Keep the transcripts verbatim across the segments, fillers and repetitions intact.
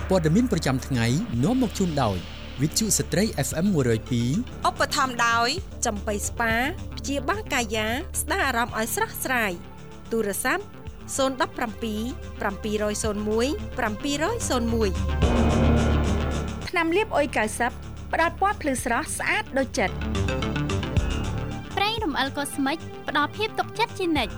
ព័ត៌មានប្រចាំថ្ងៃនាំមកជូនដោយវិទ្យុស្ត្រី เอฟ เอ็ม one oh two ឧបត្ថម្ភដោយចំបៃស្ប៉ាព្យាបាលកាយាស្ដារអារម្មណ៍ឲ្យស្រស់ស្រាយទូរស័ព្ទzero one seven seven zero one 700 01ថ្នាំលាបអុយកៅសិបផ្ដល់ពណ៌ភ្លឺស្រស់ស្អាតដូចចិត្តប្រេងរំអិលកូស្មិកផ្ដល់ភាពទុកចិត្តជានិច្ច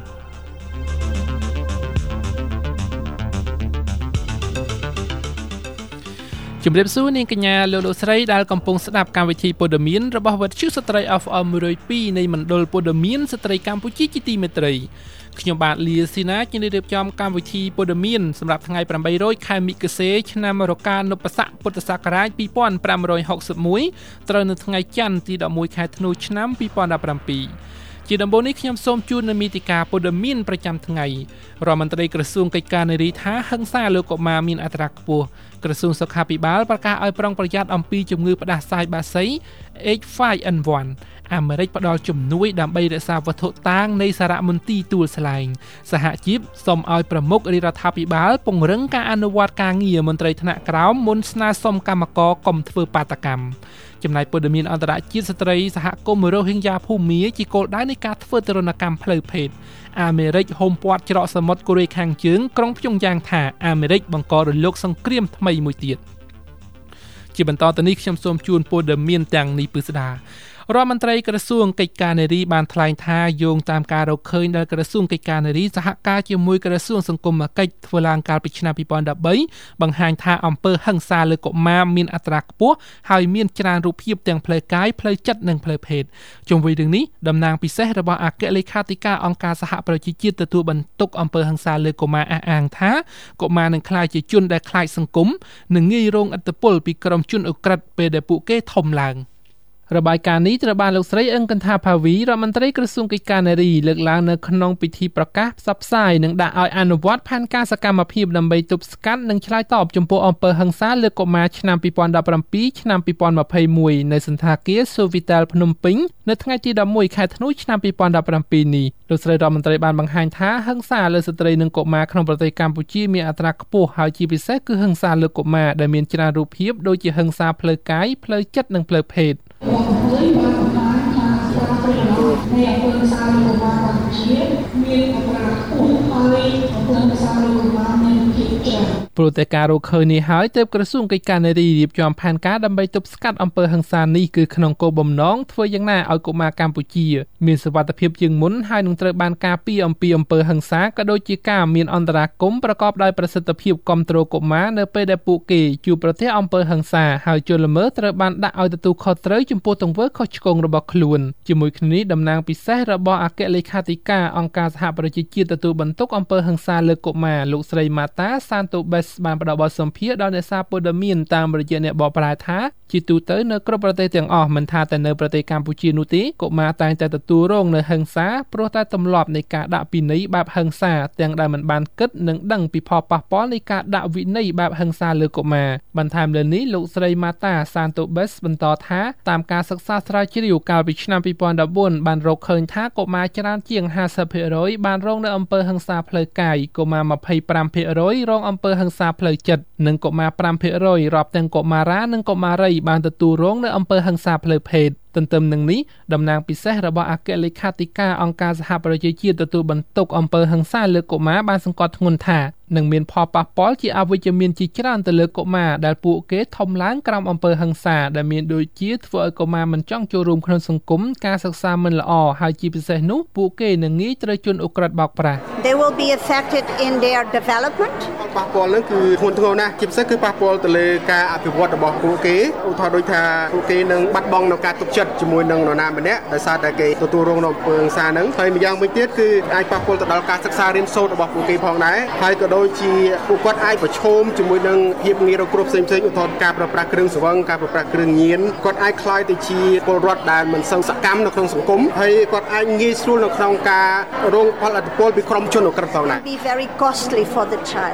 ជំរាបសួរនាងកញ្ញាលោកលោកស្រីដែលកំពុងស្ដាប់កម្មវិធីព័ត៌មានរបស់វិទ្យុស្ត្រី เอฟ เอ็ม one oh two នៃមណ្ឌលព័ត៌មានស្ត្រីកម្ពុជាជាទីមេត្រីខ្ញុំបាទលាស៊ីណាជំរាបចំកម្មវិធីព័ត៌មានសម្រាប់ថ្ងៃeight hundredខែមិគសេឆ្នាំរកានុបស័កពុទ្ធសករាជtwo thousand five hundred sixty-oneត្រូវនៅថ្ងៃច័ន្ទទីelevenខែធ្នូឆ្នាំtwo thousand seventeenជាដំបូងនេះខ្ញុំសូមជូននូវនីតិកាព័ត៌មានប្រចាំថ្ងៃរដ្ឋមន្ត្រីក្រសួងកិច្ចការនារីថាហិង្សាលើកុមារមានអត្រាខ្ពស់ក្រសួងសុខាភិបាលប្រកាសឲ្យប្រុងប្រយ័ត្នអំពីជំងឺផ្ដាសាយបាសី H five N one អាមេរិកផ្ដល់ជំនួយដើម្បីរក្សាវត្ថុតាងនៃសារមន្ទីរទួលស្លែងសហជីពសូមឲ្យប្រមុខរាជរដ្ឋាភិបាលពង្រឹងការអនុវត្តការងារមន្ត្រីថ្នាក់ក្រោមមុនស្នើសុំកម្មករកុំធ្វើបាតកម្មចំណែកព័ត៌មានអន្តរជាតិស្ត្រីសហគមន៍រ៉ូហិញយ៉ាភូមាជាគោលដៅនៃការធ្វើទរណកម្មផ្លូវភេទអាមេរិកហុំព័ទ្ធច្រកសមុទ្រកូរ៉េខាងជើងក្រុងព្យុងយ៉ាងថាអាមេរិកបង្ករលកសង្គ្រាមថ្មីមួយទៀតជាបន្តទៅនេះខ្ញុំសូមជូនព័ត៌មានទាំងនេះពិស្ដារដ្ឋមន្ត្រីក្រសួងកិច្ចការនារីបានថ្លែងថាយោងតាមការរកឃើញដែលក្រសួងកិច្ចការនារីសហការជាមួយក្រសួងសង្គមកិច្ចធ្វើឡើងកាលពីឆ្នាំtwo thousand thirteenបង្ហាញថាអំពើហិង្សាលើកុមារមានអត្រាខ្ពស់ហើយមានច្រើនរូបភាពទាំងផ្លូវកាយផ្លូវចិត្តនិងផ្លូវភេទជុំវិញរឿងនេះតំណាងពិសេសរបស់អគ្គលេខាធិការអង្គការសហប្រជាជាតិទទួលបន្ទុកអំពើហិង្សាលើកុមារអះអាងថាកុមារនឹងក្លាយជាជនដែលខ្លាចសង្គមនិងងាយរងឥទ្ធិពលពីក្រុមជនឧក្រិដ្ឋពេលដែលពួកគេធំឡើងរបាយការណ៍នេះត្រូវបានលោកស្រីអឹងកន្ថាភាវីរដ្ឋមន្ត្រីក្រសួងកិច្ចការនារីលើកឡើងនៅក្នុងពិធីប្រកាសផ្សព្វផ្សាយនិងដាក់ឲ្យអនុវត្តផែនការសកម្មភាពដើម្បីទប់ស្កាត់និងឆ្លើយតបចំពោះអំពើហិង្សាលើកុមារឆ្នាំtwo thousand seventeenឆ្នាំtwo thousand twenty-oneនៅសន្តាគារ Sofitel ភ្នំពេញនៅថ្ងៃទីelevenខែធ្នូឆ្នាំtwo thousand seventeenនេះលោកស្រីរដ្ឋមន្ត្រីបានបង្ហាញថាហិង្សាលើស្ត្រីនិងកុមារក្នុងប្រទេសកម្ពុជាមានអត្រាខ្ពស់ហើយជាពិសេសគឺហិង្សាលើកុមារដែលមានច្រើនរូបភាពដូចជាហិង្សាផ្លូវកាយផ្លូវចិត្តនិងផ្លូវភេទហើយបានបង្ហាញថាការប្រតិបត្តិនៃអង្គការសាធារណរដ្ឋកម្ពុជាមានអត្រាខ្ពស់ហើយអង្គការសាធារណរដ្ឋមានភាពច្រើនព្រោះតែការរកឃើញនេះហើយទើបក្រសួងកិច្ចការនារីរៀបចំផែនការដើម្បីទប់ស្កាត់អំពើហិង្សានេះគឺក្នុងគោលបំណងធ្វើយ៉ាងណាឲ្យកុមារកម្ពុជាមានសុវត្ថិភាពជាងមុនហើយនឹងត្រូវបានការពារអំពីអំពើហិង្សាក៏ដូចជាការមានអន្តរាគមន៍ប្រកបដោយប្រសិទ្ធភាពគាំទ្រកុមារនៅពេលដែលពួកគេជួបប្រទះអំពើហិង្សាហើយជនល្មើសត្រូវបានដាក់ឲ្យទទួលខុសត្រូវចំពោះទង្វើខុសឆ្គងរបស់ខ្លួនជាមួយគ្នានេះតំណាងពិសេសរបស់អគ្គលេខាធិការអង្គការសហប្រជាជាតិទទួលបន្ទុកអំពើហិង្សាលើកុមារលោកស្រីម៉ាតាសានតូបេសបានផ្ដល់បទសម្ភាសន៍ដល់អ្នកសារព័ត៌មានតាមរយៈអ្នកបកប្រែថាជាទូទៅនៅគ្រប់ប្រទេសទាំងអស់មិនថាតែនៅប្រទេសកម្ពុជានោះទេកុមារតែងតែទទួលរងនៅហិង្សាព្រោះតែទម្លាប់នៃការដាក់ពិន័យបែបហិង្សាទាំងដែលមិនបានគិតនិងដឹងពីផលប៉ះពាល់នៃការដាក់វិន័យបែបហិង្សាលើកុមារបន្ថែមលើនេះលោកស្រីម៉ាតាសានតូបេសបន្តថាតាមការសិក្សាស្រាវជ្រាវកាលពីឆ្នាំtwo thousand fourteenបានរកឃើញថាកុមារច្រើនជាងfifty percentបានរងនៅអំពើហិង្សាផ្លូវកាយកុមារtwenty-five percentរងអំពើហិង្សាផ្លូវចិត្តនិងកុមារfive percentរាប់ទាំងកុមារានិងកុមារីបានទទួលរងនៅអំពើហិង្សាផ្លូវភេទទន្ទឹមនឹងនេះតំណាងពិសេសរបស់អគ្គលេខាធិការអង្គការសហប្រជាជាតិទទួលបន្ទុកអំពើហិង្សាលើកុមារបានសង្កត់ធ្ងន់ថានឹងមានផលប៉ះពាល់ជាអវិជ្ជមានជាច្រើនទៅលើកុមារដែលពួកគេធំឡើងក្រោមអំពើហិង្សាដែលមានដូចជាធ្វើឲ្យកុមារមិនចង់ចូលរួមក្នុងសង្គមការសិក្សាមិនល្អហើយជាពិសេសនោះពួកគេនឹងងាយត្រូវជនឧក្រិដ្ឋបោកប្រាស់ They will be affected in their development ប៉ះពាល់នឹងគឺធ្ងន់ធ្ងរណាស់ជាពិសេសគឺប៉ះពាល់ទៅលើការអភិវឌ្ឍរបស់ពួកគេឧទាហរណ៍ដូចថាពួកគេនឹងបាត់បង់នៅការទុកចិត្តជាមួយនឹងនរណាម្នាក់ដោយសារតែគេទទួលរងនៅអំពើហិង្សាហ្នឹងហើយម្យ៉ាងវិញទៀតគឺអាចប៉ះពាល់ទៅដល់ការសិក្សារៀនសូត្ររបស់ពួកគេផងដែរហើយក៏ដូចជាពួកគាត់អាចប្រឈមជាមួយនឹងភាពងាយរងគ្រោះផ្សេងៗឧទាហរណ៍ការប្រើប្រាស់គ្រឿងស្រវឹងការប្រើប្រាស់គ្រឿងញៀនគាត់អាចក្លាយទៅជាពលរដ្ឋដែលមិនសូវសកម្មនៅក្នុងសង្គមហើយគាត់អាចងាយស្រួលនៅក្នុងការរងផលឥទ្ធិពលពីក្រុមជនឧក្រិដ្ឋផងដែរ Be very costly for the child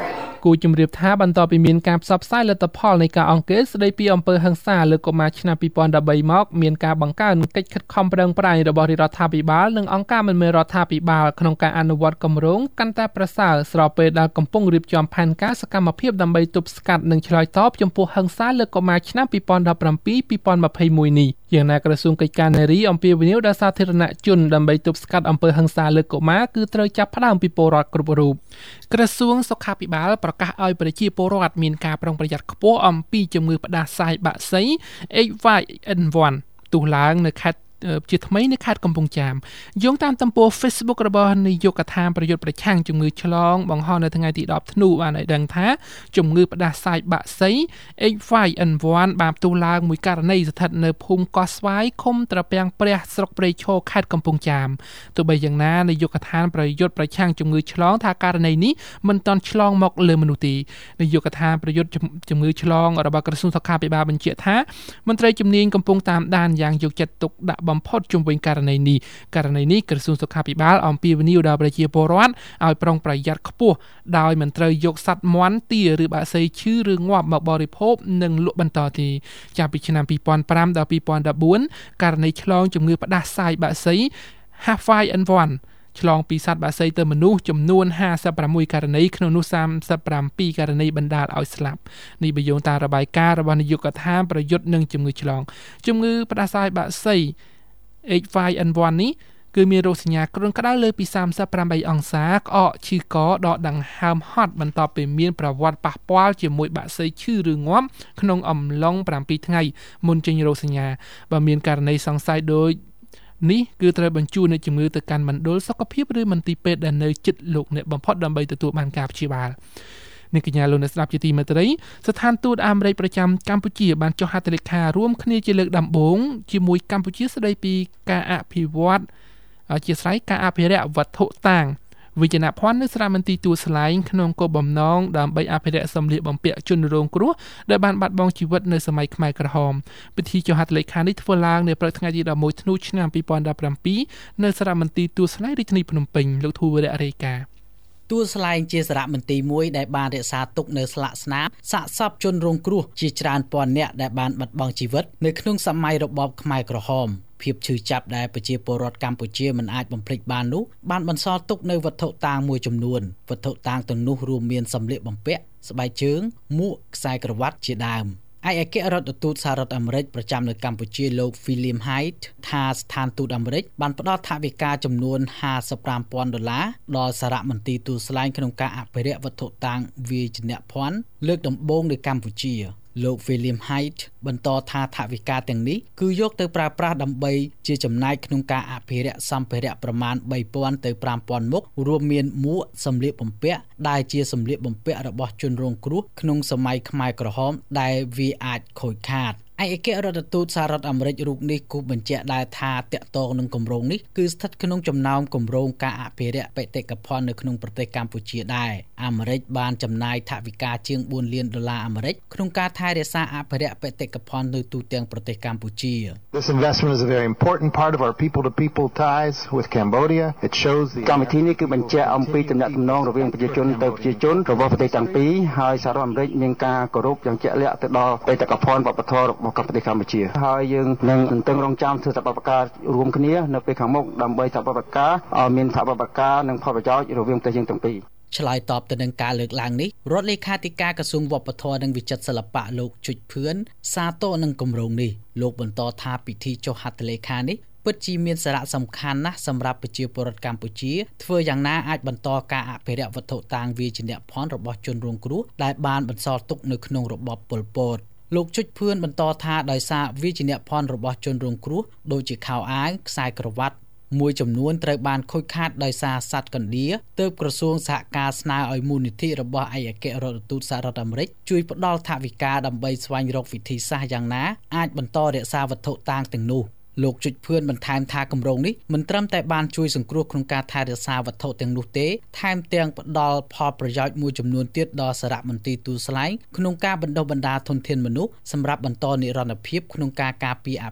គូជំរាបថាបន្តពីមានការផ្សព្វផ្សាយលទ្ធផលនៃការអង្គាសស្ដីពីអំពើហិង្សាលើកុមារឆ្នាំពីរពាន់ដប់បីមកមានការបង្កើនកិច្ចខិតខំប្រឹងប្រែងរបស់រដ្ឋាភិបាលនិងអង្គការមិនមែនរដ្ឋាភិបាលក្នុងការអនុវត្តគម្រោងកាន់តែប្រសើរស្របពេលដែលកំពុងរៀបចំផែនការសកម្មភាពដើម្បីទប់ស្កាត់និងឆ្លើយតបចំពោះហិង្សាលើកុមារឆ្នាំពីរពាន់ដប់ប្រាំពីរ ពីរពាន់ម្ភៃមួយនេះយ៉ាងណាក្រសួងកិច្ចការនារីអំពាវនាវដល់សាធារណជនដើម្បីទប់ស្កាត់អំពើហិង្សាលើកុមារគឺត្រូវចាប់ផ្ដើមពីពលរដ្ឋគ្រប់រូបក្រសួងសុខាភិបាលប្រកាសឲ្យប្រជាពលរដ្ឋមានការប្រុងប្រយ័ត្នខ្ពស់អំពីជំងឺផ្ដាសាយបាក់សី เอช วาย เอ็น วัน ទុះឡើងនៅខេត្តជាថ្មីនៅខេត្តកំពង់ចាមយោងតាមទំព័រ Facebook របស់នាយកដ្ឋានប្រយុទ្ធប្រឆាំងជំងឺឆ្លងបង្ហោះនៅថ្ងៃទីដប់ធ្នូបានឲ្យដឹងថាជំងឺផ្ដាសាយបាក់សី เอช วาย เอ็น วัน បានផ្ទុះឡើងមួយករណីស្ថិតនៅភូមិកោះស្វាយឃុំត្រពាំងព្រះស្រុកព្រៃឈរខេត្តកំពង់ចាមទោះបីយ៉ាងណានាយកដ្ឋានប្រយុទ្ធប្រឆាំងជំងឺឆ្លងថាករណីនេះមិនទាន់ឆ្លងមកលើមនុស្សទេនាយកដ្ឋានប្រយុទ្ធជំងឺឆ្លងរបស់ក្រសួងសុខាភិបាលបញ្ជាក់ថាមន្ត្រីជំនាញកំពុងតាមដានយ៉ាងយកចិត្តទុកដាក់បំផុតជុំវិញករណីនេះករណីនេះក្រសួងសុខាភិបាលអំពាវនាវដល់ប្រជាពលរដ្ឋឲ្យប្រុងប្រយ័ត្នខ្ពស់ដោយមិនត្រូវយកសត្វមាន់ទាឬបាក់សីឈឺឬងាប់មកបរិភោគនិងលក់បន្តទេចាប់ពីឆ្នាំពីរពាន់ប្រាំដល់ពីរពាន់ដប់បួនករណីឆ្លងជំងឺផ្ដាសាយបាក់សី เอช วาย เอ็น วัน ឆ្លងពីសត្វបាក់សីទៅមនុស្សចំនួនห้าสิบหกករណីក្នុងនោះสามสิบเจ็ดករណីបណ្ដាលឲ្យស្លាប់នេះបញ្យោងតាមរបាយការណ៍របស់នាយកដ្ឋានប្រយុទ្ធនឹងជំងឺឆ្លងជំងឺផ្ដាសាយបាក់សីเอช วาย เอ็น วัน នេះគឺមានរោគសញ្ញាគ្រុនក្តៅលើពីសាមសិបប្រាំបីអង្សាក្អកឈឺកដកដង្ហើមហត់បន្ទាប់ពីមានប្រវត្តិប៉ះពាល់ជាមួយបាក់សីឈឺឬងាប់ក្នុងអំឡុងប្រាំពីរថ្ងៃមុនចេញរោគសញ្ញាបើមានករណីសង្ស័យដូចនេះគឺត្រូវបញ្ជូនអ្នកជំងឺទៅកាន់មណ្ឌលសុខភាពឬមន្ទីរពេទ្យដែលនៅជិតលោកអ្នកបំផុតដើម្បីទទួលបានការព្យាបាលនេះកញ្ញាលោកអ្នកស្ដាប់ជាទីមេត្រីស្ថានទូតអាមេរិកប្រចាំកម្ពុជាបានចុះហត្ថលេខារួមគ្នាជាលើកដំបូងជាមួយកម្ពុជាស្ដីពីការអភិវឌ្ឍជាស្រ័យការអភិរក្សវត្ថុតាងវិជ្ជាភ័ណ្ឌនៅសារមន្ទីរទួលស្លែងក្នុងគោលបំណងដើម្បីអភិរក្សសម្លៀកបំពាក់ជនរងគ្រោះដែលបានបាត់បង់ជីវិតនៅសម័យខ្មែរក្រហមពិធីចុះហត្ថលេខានេះធ្វើឡើងនៅព្រឹកថ្ងៃទីដប់មួយធ្នូឆ្នាំពីរពាន់ដប់ប្រាំពីរនៅសារមន្ទីរទួលស្លែងរាជធានីភ្នំពេញលោកធូវរៈរាយការណ៍ទួលស្លែងជាសារមន្ទីរមួយដែលបានរក្សាទុកនៅស្លាកស្នាមសាកសពជនរងគ្រោះជាច្រើនពាន់នាក់ដែលបានបាត់បង់ជីវិតនៅក្នុងសម័យរបបខ្មែរក្រហមភាពឈឺចាប់ដែលប្រជាពលរដ្ឋកម្ពុជាមិនអាចបំភ្លេចបាននោះបានបន្សល់ទុកនៅវត្ថុតាងមួយចំនួនវត្ថុតាងទាំងនោះរួមមានសម្លៀកបំពាក់ស្បែកជើងមួកខ្សែក្រវ៉ាត់ជាដើមឯកអគ្គរដ្ឋទូតសហរដ្ឋអាមេរិកប្រចាំនៅកម្ពុជាលោក William Hyde ថាស្ថានទូតអាមេរិកបានផ្ដល់ថវិកាចំនួនห้าสิบห้าពាន់ដុល្លារដល់សារមន្ទីរទួលស្លែងក្នុងការអភិរក្សវត្ថុតាងវាយនភ័ណ្ឌលើកដំបូងនៅកម្ពុជាលោក William Hyde បន្តថាថវិកាទាំងនេះគឺយកទៅប្រើប្រាស់ដើម្បីជាចំណែកក្នុងការអភិរក្សសម្ភារៈប្រមាណបីពាន់ទៅប្រាំពាន់មុខរួមមានមួកសម្លៀកបំពាក់ដែលជាសម្លៀកបំពាក់របស់ជនរងគ្រោះក្នុងសម័យខ្មែរក្រហមដែលវាអាចខូចខាតឯកអគ្គរដ្ឋទូតសហរដ្ឋអាមេរិករូបនេះគូបញ្ជាក់ដែរថាតាក់ទងនឹងគម្រោងនេះគឺស្ថិតក្នុងចំណោមគម្រោងការអភិរក្សបេតិកភណ្ឌនៅក្នុងប្រទេសកម្ពុជាដែរអាមេរិកបានចំណាយថវិកាជាងបួនលានដុល្លារអាមេរិកក្នុងការថែរក្សាអភិរក្សបេតិកភណ្ឌនៅទូទាំងប្រទេសកម្ពុជា This investment is a very important part of our people to people ties with Cambodia. It shows the កម្មវិធីនេះគឺបញ្ជាក់អំពីទំនាក់ទំនងរវាងប្រជាជនទៅប្រជាជនរបស់ប្រទេសទាំងពីរហើយសហរដ្ឋអាមេរិកមានការគោរពយ៉ាងជាក់លាក់ទៅដល់បេតិកភណ្ឌវប្បធម៌របស់ប្រទេសកម្ពុជាហើយយើងនឹងទន្ទឹងរង់ចាំធ្វើសកម្មភាពរួមគ្នានៅពេលខាងមុខដើម្បីសហប្រតិការឲ្យមានសហប្រតិការនិងផលប្រយោជន៍រវាងប្រទេសយើងទាំងពីរឆ្លើយតបទៅនឹងការលើកឡើងនេះរដ្ឋលេខាធិការក្រសួងវប្បធម៌និងវិចិត្រសិល្បៈលោកជុចភឿនសាទរនឹងគម្រោងនេះលោកបន្តថាពិធីចុះហត្ថលេខានេះពិតជាមានសារៈសំខាន់ណាស់សម្រាប់ប្រជាពលរដ្ឋកម្ពុជាធ្វើយ៉ាងណាអាចបន្តការអភិរក្សវត្ថុតាងវាយនភ័ណ្ឌរបស់ជនរងគ្រោះដែលបានបន្សល់ទុកនៅក្នុងរបបប៉ុលពតលោកជុចភឿនបន្តថាដោយសារវាយនភ័ណ្ឌរបស់ជនរងគ្រោះដូចជាខោអាវខ្សែក្រវ៉ាត់មួយចំនួនត្រូវបានខូចខាតដោយសារសត្វកណ្ដៀរទើបក្រសួងសហការស្នើឲ្យមូលនិធិរបស់ឯកអគ្គរដ្ឋទូតសហរដ្ឋអាមេរិកជួយផ្ដល់ថវិកាដើម្បីស្វែងរកវិធីសាស្ត្រយ៉ាងណាអាចបន្តរក្សាវត្ថុតាងទាំងនោះលោកជុចភឿនបន្ថែមថាគម្រោងនេះមិនត្រឹមតែបានជួយសង្គ្រោះក្នុងការថែរក្សាវត្ថុទាំងនោះទេថែមទាំងផ្ដល់ផលប្រយោជន៍មួយចំនួនទៀតដល់សារមន្ទីរទូតស្លែងក្នុងការបណ្ដុះបណ្ដាលធនធានមនុស្សសម្រាប់បន្តនិរន្តរភាពក្នុងការការពារអភិរក្ស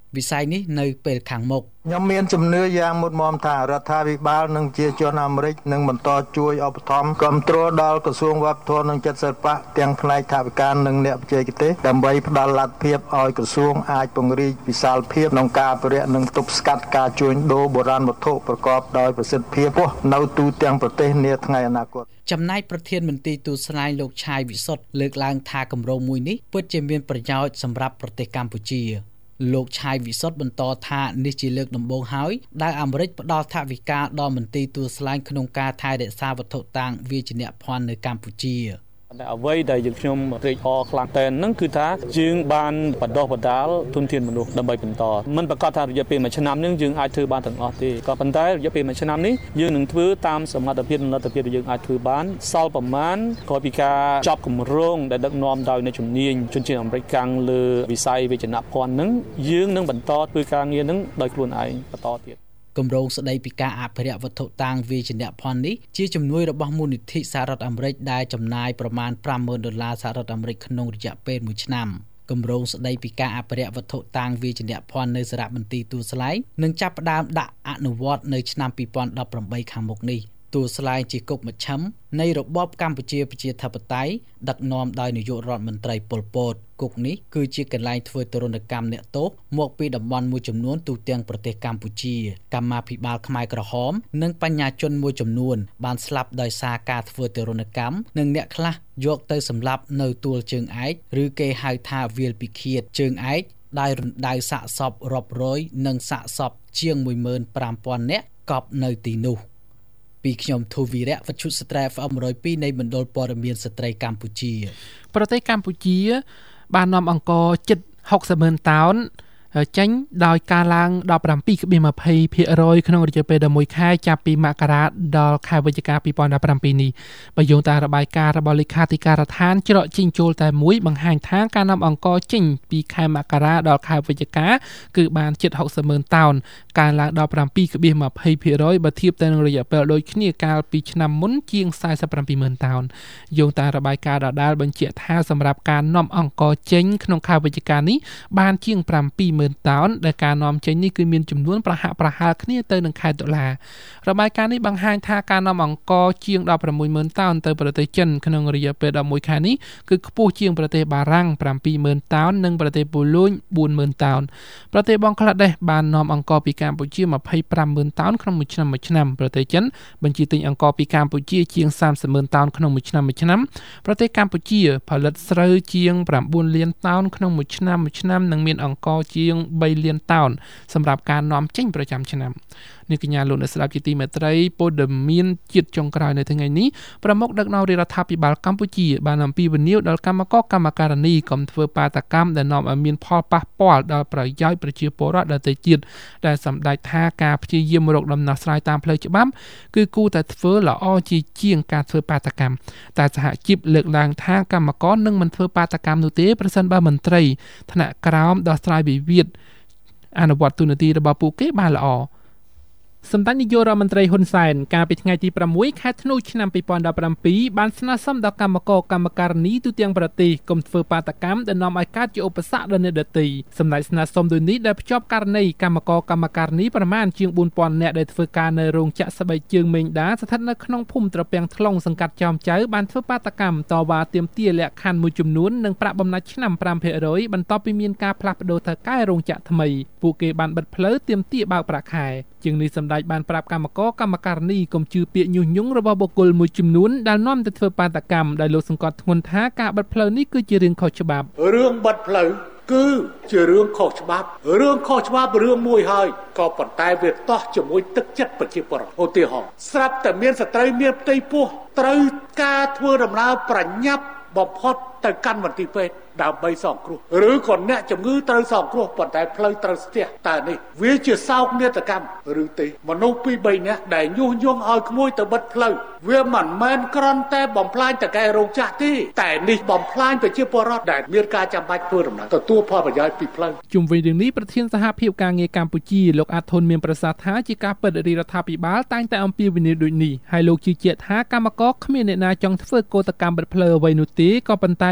វិស័យនេះនៅពេលខាងមុខខ្ញុំមានជំនឿយ៉ាងមុតមមថារដ្ឋាភិបាលនិងជាជនអាមេរិកនឹងបន្តជួយឧបត្ថម្ភគាំទ្រដល់ក្រសួងវប្បធម៌និងចិត្តសិល្បៈទាំងផ្នែកថវិកានិងអ្នកបច្ចេកទេសដើម្បីផ្ដល់លទ្ធភាពឲ្យក្រសួងអាចពង្រីកវិសាលភាពក្នុងការអភិរក្សនិងទប់ស្កាត់ការជួញដូរបុរាណវត្ថុប្រកបដោយប្រសិទ្ធភាពនៅទូទាំងប្រទេសនាថ្ងៃអនាគតចំណែកប្រធានមន្ត្រីទូតស្នែងលោកឆាយវិសុទ្ធលើកឡើងថាគម្រោងមួយនេះពិតជាមានប្រយោជន៍សម្រាប់ប្រទេសកម្ពុជាលោកឆាយវិសុទ្ធបន្តថានេះជាលើកដំបូងហើយដែលអាមេរិកផ្ដល់ថវិកាដល់មន្ត្រីទូតស្នែងក្នុងការថែរក្សាវត្ថុតាងវាជាអ្នកភ័ណ្ឌនៅកម្ពុជាតែអ្វីដែលយើងខ្ញុំត្រេកអរខ្លាំងតែនឹងគឺថាយើងបានបដោះបដាលទុនធានមនុស្សដើម្បីបន្តមិនប្រកាសថារយៈពេលមួយឆ្នាំនេះយើងអាចធ្វើបានទាំងអស់ទេក៏ប៉ុន្តែរយៈពេលមួយឆ្នាំនេះយើងនឹងធ្វើតាមសមត្ថភាពនិងលទ្ធភាពដែលយើងអាចធ្វើបានសល់ប្រមាណក៏ពីការចប់គម្រោងដែលដឹកនាំដោយអ្នកជំនាញជនជាតិអាមេរិកកាំងលើវិស័យវិជ្ជាភ័ណ្ឌនឹងយើងនឹងបន្តធ្វើការងារនឹងដោយខ្លួនឯងបន្តទៀតគម្រោងស្ដីពីការអភិរក្សវត្ថុតាងវាជាអ្នកភ័ណ្ឌនេះជាជំនួយរបស់មូលនិធិសហរដ្ឋអាមេរិកដែលចំណាយប្រមាណប្រាំម៉ឺនដុល្លារសហរដ្ឋអាមេរិកក្នុងរយៈពេលមួយឆ្នាំគម្រោងស្ដីពីការអភិរក្សវត្ថុតាងវាជាអ្នកភ័ណ្ឌនៅសារមន្ទីរទូតស្លែងនឹងចាប់ផ្ដើមដាក់អនុវត្តនៅឆ្នាំពីរពាន់ដប់ប្រាំបីខាងមុខនេះទូតស្លែងជាគុកមជ្ឈិមនៃរបបកម្ពុជាប្រជាធិបតេយ្យដឹកនាំដោយនាយករដ្ឋមន្ត្រីប៉ុលពតគុកនេះគឺជាកន្លែងធ្វើទរណកម្មអ្នកទោសមកពីតំបន់មួយចំនួនទូទាំងប្រទេសកម្ពុជាកម្មាភិបាលខ្មែរក្រហមនិងបញ្ញាជនមួយចំនួនបានស្លាប់ដោយសារការធ្វើទរណកម្មនិងអ្នកខ្លះយកទៅសម្លាប់នៅទួលជើងឯកឬគេហៅថាវាលពិឃាតជើងឯកដោយរណ្ដៅសាកសពរាប់រយនិងសាកសពជាងមួយម៉ឺនប្រាំពាន់នាក់កប់នៅទីនោះពីខ្ញុំធូវីរៈវិទ្យុស្ត្រី เอฟ เอ็ม one oh twoនៃមណ្ឌលព័ត៌មានស្ត្រីកម្ពុជាប្រទេសកម្ពុជាបាននាំអង្គរជិតហុកសិបម៉ឺនតោនចេញដោយការឡើង ដប់ប្រាំពីរភាគยี่สิบ ភាគរយក្នុងរយៈពេលមួយខែចាប់ពីមករាដល់ខែវិច្ឆិកាពីរពាន់ដប់ប្រាំពីរនេះបើយោងតាមរបាយការណ៍របស់លេខាធិការដ្ឋានច្រកចេញចូលតែមួយបង្ហាញថាការនាំអង្គរចេញពីខែមករាដល់ខែវិច្ឆិកាគឺបានជិតហុកសិបម៉ឺនតោនការឡើង ដប់ប្រាំពីរភាគยี่สิบ ភាគរយបើធៀបទៅនឹងរយៈពេលដូចគ្នាកាលពីឆ្នាំមុនជាងสี่สิบเจ็ดម៉ឺនតោនយោងតាមរបាយការណ៍ដដែលបញ្ជាក់ថាសម្រាប់ការនាំអង្គរចេញក្នុងខែវិច្ឆិកានេះបានជាងប្រាំពីរម៉ឺនតោនដែលការនាំចេញនេះគឺមានចំនួនប្រហាក់ប្រហែលគ្នាទៅនឹងខែតុលារបាយការណ៍នេះបង្ហាញថាការនាំអង្គរជាង ដប់ប្រាំមួយម៉ឺនតោនទៅប្រទេសចិនក្នុងរយៈពេលមួយខែនេះគឺខ្ពស់ជាងប្រទេសបារាំងប្រាំពីរម៉ឺនតោននិងប្រទេសប៉ូឡូញបួនម៉ឺនតោនប្រទេសបង់ក្លាដេសបាននាំអង្គរពីកម្ពុជាยี่สิบห้าម៉ឺនតោនក្នុងមួយឆ្នាំមួយឆ្នាំប្រទេសចិនបញ្ជាទិញអង្គរពីកម្ពុជាជាងសាមសិបម៉ឺនតោនក្នុងមួយឆ្នាំមួយឆ្នាំប្រទេសកម្ពុជាផលិតស្រូវជាងnineលានតោនក្នុងមួយឆ្នាំមួយឆ្នាំនិងមានអង្គរជាងthreeលានតោនសម្រាប់ការនាំចេញប្រចាំឆ្នាំនេះកញ្ញាលោកអ្នកស្ដាប់ជាទីមេត្រីព័ត៌មានជាតិចុងក្រោយនៅថ្ងៃនេះប្រមុខដឹកនាំរដ្ឋាភិបាលកម្ពុជាបានអំពាវនាវដល់គណៈកម្មការកម្មការនីកុំធ្វើបាតកម្មដែលនាំឲ្យមានផលប៉ះពាល់ដល់ប្រយោជន៍ប្រជាពលរដ្ឋដទៃទៀតដែលសម្ដេចថាការព្យាយាមរកដំណោះស្រាយតាមផ្លូវច្បាប់គឺគួរតែធ្វើល្អជាជាងការធ្វើបាតកម្មតែសហជីពលើកឡើងថាកម្មករនឹងមិនធ្វើបាតកម្មនោះទេប្រសិនបើមន្ត្រីថ្នាក់ក្រោមដោះស្រាយវិវាទអនុវត្តទូនាទីរបស់ពួកគេបានល្អសម្ដេចនាយករដ្ឋមន្ត្រីហ៊ុនសែនកាលពីថ្ងៃទីsixខែធ្នូឆ្នាំtwo thousand seventeenបានស្នើសុំដល់គណៈកម្មការនីទូទាំងប្រទេសកុំធ្វើបាតកម្មដែលនាំឲ្យកើតជាឧបសគ្គដល់អ្នកដទៃសម្ដេចស្នើសុំដូចនេះដែលភ្ជាប់ករណីគណៈកម្មការនីប្រមាណជាងfour thousandនាក់ដែលធ្វើការនៅរោងចក្រស្បែកជើងមេងដាស្ថិតនៅក្នុងភូមិត្រពាំងថ្លុងសង្កាត់ចោមចៅបានធ្វើបាតកម្មតវ៉ាទាមទារលក្ខខណ្ឌមួយចំនួននិងប្រាក់បំណាច់ឆ្នាំfiveភាគរយបន្ទាប់ពីមានការផ្លាស់ប្ដូរថៅកែរោងចក្រថ្មីពួកគេបានបិទផ្លូវទាមទារបើកប្រាក់ខែជាងនេះសម្ដេចបានប្រាប់គណៈកម្មការនីកុំជឿពាក្យញុះញង់របស់បុគ្គលមួយចំនួនដែលនាំទៅធ្វើបាតកម្មដែលលោកសង្កត់ធ្ងន់ថាការបិទផ្លូវនេះគឺជារឿងខុសច្បាប់រឿងបិទផ្លូវគឺជារឿងខុសច្បាប់រឿងខុសច្បាប់រឿងមួយហើយក៏ប៉ុន្តែវាតោះជាមួយទឹកចិត្តប្រជាពលរដ្ឋឧទាហរណ៍ស្រាប់តែមានស្ត្រីមានផ្ទៃពោះត្រូវការធ្វើដំណើរប្រញាប់បំផុតទៅកាន់មន្ទីរពេទ្យដើម្បីសង្គ្រោះឬក៏អ្នកជំងឺត្រូវសង្គ្រោះប៉ុន្តែផ្លូវត្រូវស្ទះតើនេះវាជាសោកនាដកម្មឬទេមនុស្សtwo to threeនាក់ដែលញុះញង់ឲ្យក្មួយទៅបិទផ្លូវវាមិនមែនគ្រាន់តែបំផ្លាញតកែរោងចក្រទេតែនេះបំផ្លាញប្រជាពលរដ្ឋដែលមានការចាំបាច់ធ្វើដំណើរទទួលផលប្រយោជន៍ពីផ្លូវជុំវិញរឿងនេះប្រធានសហភាពការងារកម្ពុជាលោកអាត់ធុនមានប្រសាសន៍ថាជាការពិតរដ្ឋាភិបាលតែងតែអំពាវនាវដូចនេះហើយលោកជឿជាក់ថាកម្មករគ្មានអ្នកណាចង់ធ្វើកោតកម្មបិទផ្លូវអ្វីនោះទេក៏ប៉ុន្តែ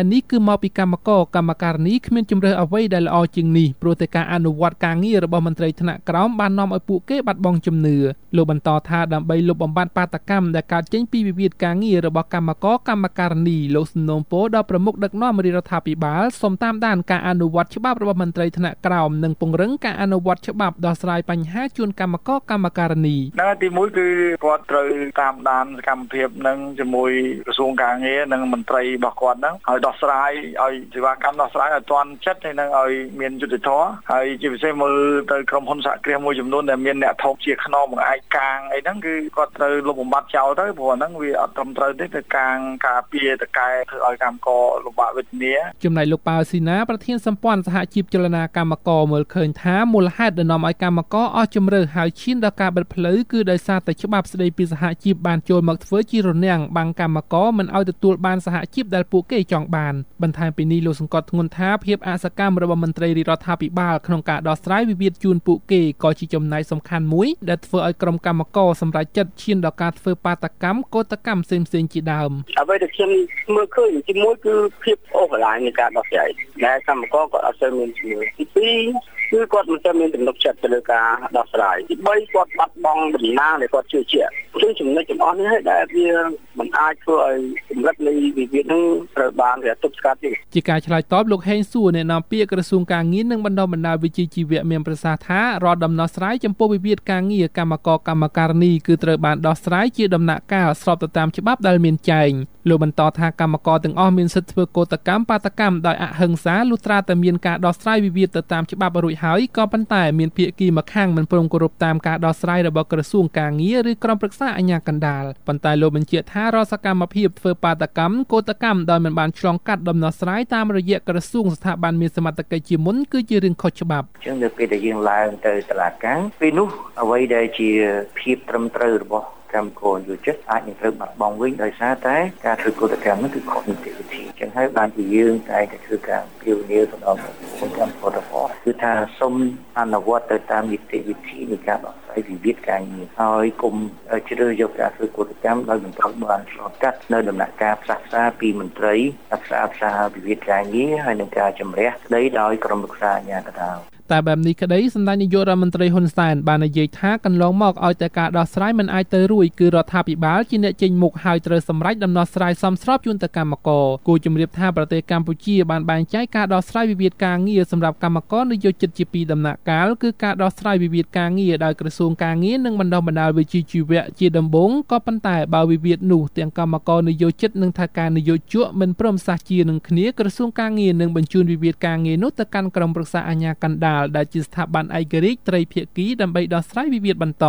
នេះគឺមកពីកម្មករកម្មការនីគ្មានជំរើសអ្វីដែលល្អជាងនេះព្រោះតែការអនុវត្តការងាររបស់មន្ត្រីថ្នាក់ក្រោមបាននាំឲ្យពួកគេបាត់បង់ជំនឿលោកបន្តថាដើម្បីលុបបំបាត់បាតកម្មដែលកើតចេញពីវិវាទការងាររបស់កម្មករកម្មការនីលោកសំណូមពរដល់ប្រមុខដឹកនាំរាជរដ្ឋាភិបាលសូមតាមដានការអនុវត្តច្បាប់របស់មន្ត្រីថ្នាក់ក្រោមនិងពង្រឹងការអនុវត្តច្បាប់ដោះស្រាយបញ្ហាជូនកម្មករកម្មការនីនៅទីមួយគឺគាត់ត្រូវតាមដានសកម្មភាពនឹងជាមួយក្រសួងការងារនិងមន្ត្រីរបស់គាត់ហ្នឹងឲ្យដោះស្រាយឲ្យសេវាកម្មដោះស្រាយឲ្យទាន់ចិត្តហើយនឹងឲ្យមានយុត្តិធម៌ហើយជាពិសេសមើលទៅក្រុមហ៊ុនសហគ្រាសមួយចំនួនដែលមានអ្នកថោកជាខ្នងបង្អែកកាងអីហ្នឹងគឺគាត់ត្រូវលុបបំបាត់ចោលទៅព្រោះហ្នឹងវាអត់ត្រឹមត្រូវទេទៅកាងការពារតកែធ្វើឲ្យកម្មករលំបាកវេទនាចំណែកលោកប៉ៅស៊ីណាប្រធានសម្ព័ន្ធសហជីពចលនាកម្មករមើលឃើញថាមូលហេតុដែលនាំឲ្យកម្មករអស់ជំរឿហើយឈានដល់ការបិទផ្លូវគឺដោយសារតែច្បាប់ស្តីពីសហជីពបានចូលមកធ្វើជារនាំងបាំងកម្មករមិនឲ្យទទួលបានសហជីពដែលពួកគេចង់បានបន្ថែមពីនេះលោកសង្កត់ធ្ងន់ថាភាពអសកម្មរបស់មន្ត្រីរាជរដ្ឋាភិបាលក្នុងការដោះស្រាយវិវាទជូនពួកគេក៏ជាចំណែកសំខាន់មួយដែលធ្វើឲ្យក្រុមកម្មករសម្រេចចិត្តឈានដល់ការធ្វើបាតកម្មកោតកម្មផ្សេងៗជាដើមអ្វីដែលខ្ញុំមើលឃើញទីមួយគឺភាពអូសបន្លាយនៃការដោះស្រាយដែលកម្មករក៏អត់សូវមានជំនឿទីពីរគឺគាត់មិនសូវមានទំនុកចិត្តទៅលើការដោះស្រាយទីបីគាត់បាត់បង់ដំណើរដែលគាត់ជឿជាក់គឺចំណុចទាំងអស់នេះហើយដែលវាមិនអាចធ្វើឲ្យកម្រិតនៃវិវាទនឹងត្រូវបានវាទប់ស្កាត់ទេជាការឆ្លើយតបលោកហេងសួរអ្នកនាំពាក្យក្រសួងការងារនិងបណ្ដុំបណ្ដាលវិជ្ជាជីវៈមានប្រសាសន៍ថារដ្ឋដំណោះស្រាយចំពោះវិវាទការងារកម្មករកម្មការនីគឺត្រូវបានដោះស្រាយជាដំណាក់កាលស្របទៅតាមច្បាប់ដែលមានចែងលោកបន្តថាកម្មករទាំងអស់មានសិទ្ធិធ្វើកោតកម្មបាតកម្មដោយអហិង្សាលុះត្រាតែមានការដោះស្រាយវិវាទទៅតាមច្បាប់រួចហើយក៏ប៉ុន្តែមានភាគីម្ខាងមិនព្រមគោរពតាមការដោះស្រាយរបស់ក្រសួងការងារឬក្រុមប្រឹក្សាអាជ្ញាកណ្ដាលប៉ុន្តែលោកបញ្ជាក់ថារាល់សកម្មភាពធ្វើបាតកម្មកោតកម្មដោយមិនបានឆ្លងកាត់ដំណោះស្រាយតាមរយៈក្រសួងស្ថាប័នមានសមត្ថកិច្ចជាមុនគឺជារឿងខុសច្បាប់អញ្ចឹងនៅពេលដែលយើងឡើងទៅតុលាការពេលនោះអ្វីដែលជាភាពត្រឹមត្រូវរបស់កម្មករយុជិតអាចនឹងត្រូវបាត់បង់វិញដោយសារតែការធ្វើកោតកម្មនោះគឺខុសនីតិវិធីអញ្ចឹងហើយបានជាយើងតែតែធ្វើការពីវនីទៅដល់កម្មកររបស់គឺថាសូមអនុវត្តទៅតាមនីតិវិធីនៃការដោះស្រាយវិវាទការងារហើយគុំជ្រើសយកការធ្វើកោតកម្មដោយមិនត្រូវបានឆ្លងកាត់នៅដំណាក់កាលផ្សះផ្សាពីមន្ត្រីផ្សារផ្សាវិវាទការងារហើយនឹងការជំរះក្តីដោយក្រុមប្រឹក្សាអាជ្ញាកណ្ដាលតែបែបនេះក្តីសម្ដេចនាយករដ្ឋមន្ត្រីហ៊ុនសែនបាននិយាយថាកន្លងមកឲ្យតែការដោះស្រាយមិនអាចទៅរួចគឺរដ្ឋាភិបាលជាអ្នកចេញមុខហើយត្រូវសម្រេចដំណោះស្រាយសមស្របជូនទៅកម្មករគូជំរាបថាប្រទេសកម្ពុជាបានបែងចែកការដោះស្រាយវិវាទការងារសម្រាប់កម្មករនយោជិតជាពីរដំណាក់កាលគឺការដោះស្រាយវិវាទការងារដោយក្រសួងការងារនិងបណ្ដុះបណ្ដាលវិជ្ជាជីវៈជាដំបូងក៏ប៉ុន្តែបើវិវាទនោះទាំងកម្មករនយោជិតនិងថាការនយោជកមិនព្រមសះជានឹងគ្នាក្រសួងការងារនឹងបញ្ជូនវិវាទការងារនោះទៅកាន់ក្រុមប្រឹក្សាអាជ្ញាកណ្ដាលដែលជាស្ថាប័នឯករាជ្យត្រីភាគីដើម្បីដោះស្រាយវិវាទបន្ត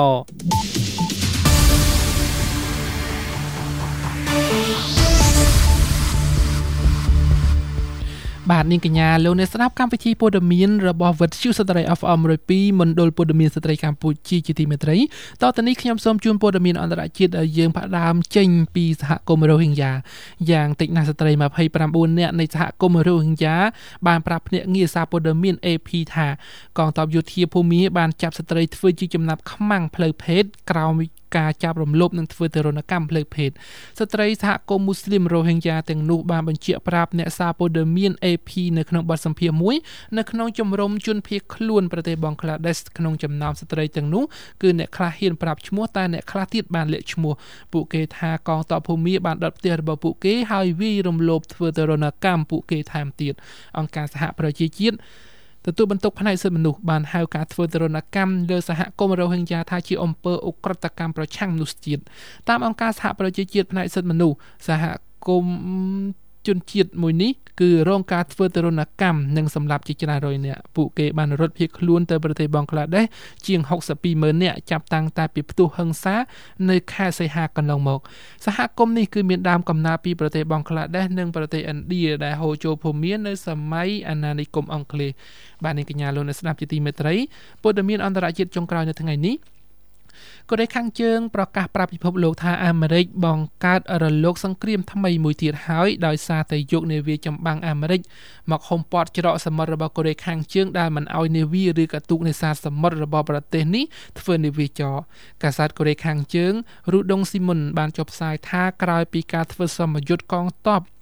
បាទនាងកញ្ញាលោកអ្នកស្ដាប់កម្មវិធីព័ត៌មានរបស់វិទ្យុស្ត្រី អេហ្វ អេម មួយពីរ មណ្ឌលព័ត៌មានស្ត្រីកម្ពុជាជាទីមេត្រីតទៅនេះខ្ញុំសូមជូនព័ត៌មានអន្តរជាតិដែលយើងផ្ដើមចេញពីសហគមន៍រ៉ូហិញ៉ាយ៉ាងតិចណាស់ស្ត្រីยี่สิบเก้าនាក់នៃសហគមន៍រ៉ូហិញ៉ាបានប្រាប់ភ្នាក់ងារសារព័ត៌មាន เอ พี ថាកងទ័ពយោធាភូមាបានចាប់ស្ត្រីធ្វើជាចំណាប់ខ្មាំងផ្លូវភេទក្រោមការចាប់រំលោភនិងធ្វើទរណកម្មផ្លូវភេទស្ត្រីសហគមន៍មូស្លីមរ៉ូហិញ៉ាទាំងនោះបានបញ្ជាក់ប្រាប់អ្នកសារព័ត៌មាន เอ พี នៅក្នុងបទសម្ភាសន៍មួយនៅក្នុងជំរំជនភៀសខ្លួនប្រទេសបង់ក្លាដេសក្នុងចំណោមស្ត្រីទាំងនោះគឺអ្នកខ្លះហ៊ានប្រាប់ឈ្មោះតែអ្នកខ្លះទៀតបានលាក់ឈ្មោះពួកគេថាកងទ័ពភូមាបានដុតផ្ទះរបស់ពួកគេហើយវាយរំលោភធ្វើទរណកម្មពួកគេថែមទៀតអង្គការសហប្រជាជាតិទទួលបន្ទុកផ្នែកសិទ្ធិមនុស្សបានហៅការធ្វើទរណកម្មលើសហគមន៍រ៉ូហិញ៉ាថាជាអំពើឧក្រិដ្ឋកម្មប្រឆាំងមនុស្សជាតិតាមអង្គការសហប្រជាជាតិផ្នែកសិទ្ធិមនុស្សសហគមន៍ជនជាតិមួយនេះគឺរងការធ្វើទរណកម្មនិងសម្លាប់ជាច្រើនរយនាក់ពួកគេបានរត់ភៀសខ្លួនទៅប្រទេសបង់ក្លាដេសជាងหกสิบสองម៉ឺននាក់ចាប់តាំងតែពីផ្ទុះហិង្សានៅខែសីហាកន្លងមកសហគមន៍នេះគឺមានដើមកំណើតពីប្រទេសបង់ក្លាដេសនិងប្រទេសឥណ្ឌាដែលហូរចូលភូមានៅសម័យអាណានិគមអង់គ្លេសបាទនាងកញ្ញាលោកអ្នកស្ដាប់ជាទីមេត្រីព័ត៌មានអន្តរជាតិចុងក្រោយនៅថ្ងៃនេះកូរ៉េខាងជើងប្រកាសប្រាប់ពិភពលោកថាអាមេរិកបង្កើតរលកសង្គ្រាមថ្មីមួយទៀតហើយដោយសារតែយកនាវាចម្បាំងអាមេរិកមកហុំព័ទ្ធច្រកសមុទ្ររបស់កូរ៉េខាងជើងដែលមិនឲ្យនាវាឬក៏ទូកនេសាទសមុទ្ររបស់ប្រទេសនេះធ្វើនាវាចរកាសែតកូរ៉េខាងជើងរូដុងស៊ីមុនបានចុះផ្សាយថាក្រោយពីការធ្វើសម្ពយុទ្ធកងទ័ព